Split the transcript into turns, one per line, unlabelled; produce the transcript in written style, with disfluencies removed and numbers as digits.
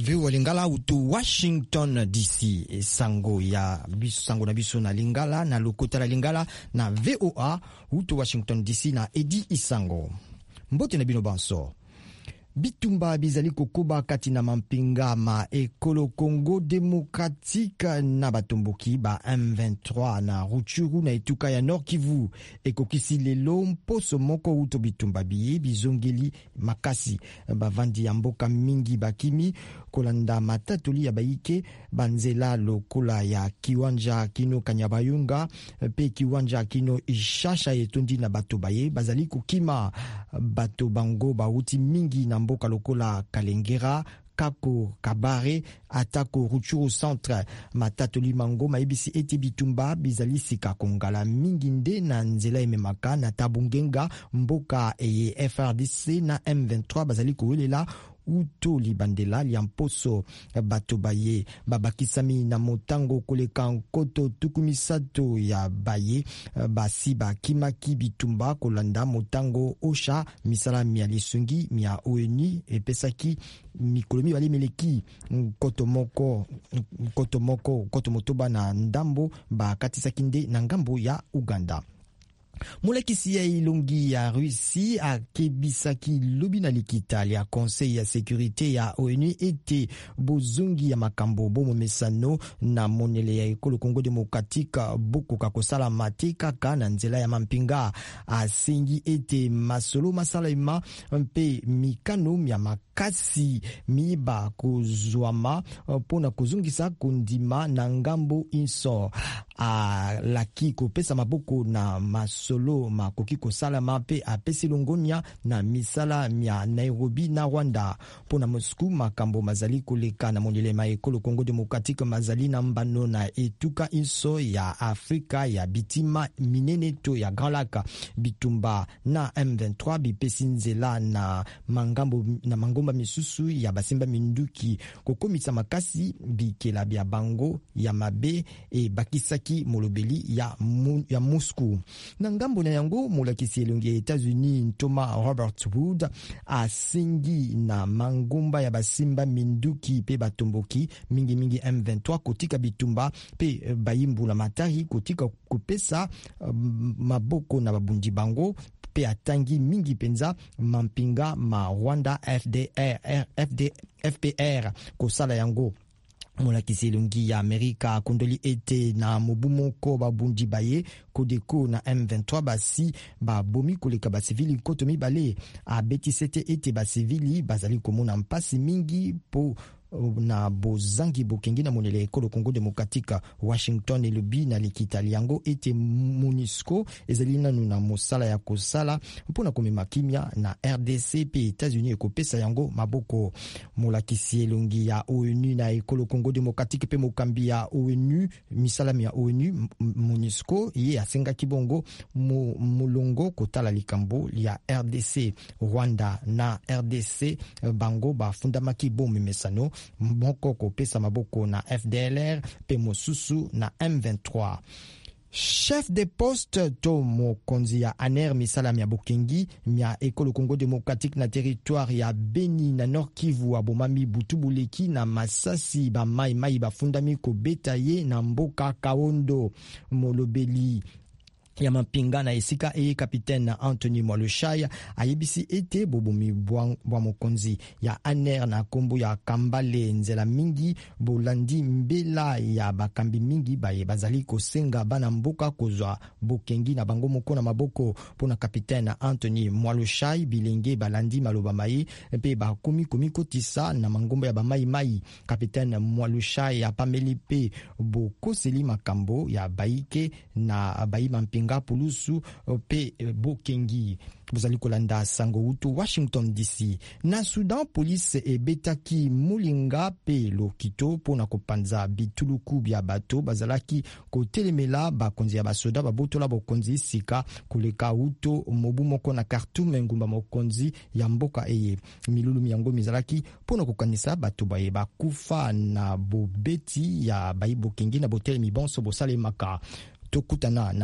VOA Lingala utu Washington DC sango na biso na Lingala na lokota la Lingala na VOA utu Washington DC na Edi Isango. Mbote na bino banso. Bitumba bizali kokoba kati na mampinga ma ekolo Congo Démocratique na batomboki ba M23 na Rutshuru na etuka ya Nord Kivu ekokisi lelo mposo moko uto bitumba biye bizongeli makasi bavandi ya mboka mingi bakimi kolanda matatoli ya baike banzela lokola ya kiwanja kino Kanyabayonga pe kiwanja kino Ishasha etondi na bato baye bazali kokima bato bango bauti mingi na mboka lokola Kalengera Kako Kabare atako Rutshuru centre matatoli mango maibisi eti bitumba bizali sika kongala mingi nde na nzela ememaka na Tabungenga mboka eye FRDC na M23 bazali kowelela uto libandela lia mposo bato baye babakisami na motango koleka nkoto tukumisato ya baye basi bakimaki bitumba kolanda motango osha misala mia lisungi mia ONU epesaki mikolomi bali meleki koto motoba na ndambo bakatisaki nde na ngambo ya Uganda. Molekisi ya ilongi ya Russie akebisaki lobi na likita ya Conseil ya Sécurité ya ONU ete bozungi ya makambo bomo mesano na monele ya ekolo Congo Démocratique bokoka kosala mate kaka na nzela ya mampinga asengi ete masolo masalema mpe mikano ya makasi miba kozwama pona kozungisa kondima na ngambo inso laki kopesa maboko na masolo makoki kosala mape apesi longonia na misala mia Nairobi na Rwanda pona Moscou makambo mazali koleka na monele ma ekolo Congo Démocratique mazali na mbano na etuka inso ya Afrika ya bitima minene to ya Grand Lac bitumba na M23 bipesi nzela na mangomba misusu ya basimba minduki kokomisa makasi bikela bya bango ya mabe e bakisaki molobeli ya Moscou. Na ngambo na yango molakisi elongi ya États-Unis Thomas Robert Wood asengi na mangomba ya basimba minduki pe batomboki mingi M23 kotika bitumba pe bayimbula matari kotika kopesa maboko na babundi bango pe atangi mingi penza mampinga ma Rwanda FPR kosala yango. Molakisi elongi ya Amerika kondoli ete na mobumoko babundi baye kodeko na M23 basi babomi koleka basivili koto mibale abetisete ete basivili bazali komona mpasi mingi po na bozangi bokengi na monele ekolo Congo Démocratique. Washington elobi na likita liango ete MONUSCO ezali nanu na mosala ya kosala mpona komema kimia na RDC pe États-Unis ekopesa yango maboko. Molakisi elongi ya ONU na ekolo Congo Démocratique pe mokambi ya ONU misalami ya ONU MONUSCO ye asengaki bongo mulongo kotala likambo ya RDC. Rwanda na RDC bango bafundamaki bomu mesano moko kopesa maboko na FDLR pe mosusu na M23. Chef de poste to mokonzi ya ANER misala mia bokengi mia ekolo Congo Démocratique na territoire ya Beni na Nord Kivu abomami butubuleki na masasi ba mai bafundami kobeta ye na mboka Kaondo. Molobeli ya mampinga na esika kapitaine Anthony Mwaloshai ayebisi ete bobomi bwa mokonzi ya ANER na kombo ya Kambale nzela mingi bolandi mbela ya bakambi mingi baye bazali kosenga bana mboka kozwa bokengi na bango moko na maboko pona kapitaine Anthony Mwaloshai bilenge balandi maloba mai pe bakomi kotisa na mangomba ya bamai. Kapitaine Mwaloshai apameli pe bokoseli makambo ya baike na bayi mampinga pulusu pe bokengi. Bozali kolanda sango utu Washington DC. Na Sudan police ebetaki mulinga pe lokito pona kopanza bituluku bya bato bazalaki kotelemela bakonzi ya basoda babotola bokonzi sika koleka uto mobu moko na Khartoum ngumba mokonzi ya mboka eye milulu miyango mizalaki pona kokanisa bato baye bakufa na bobeti ya bayibo kengi na botele mibonso bosale maka tokutana na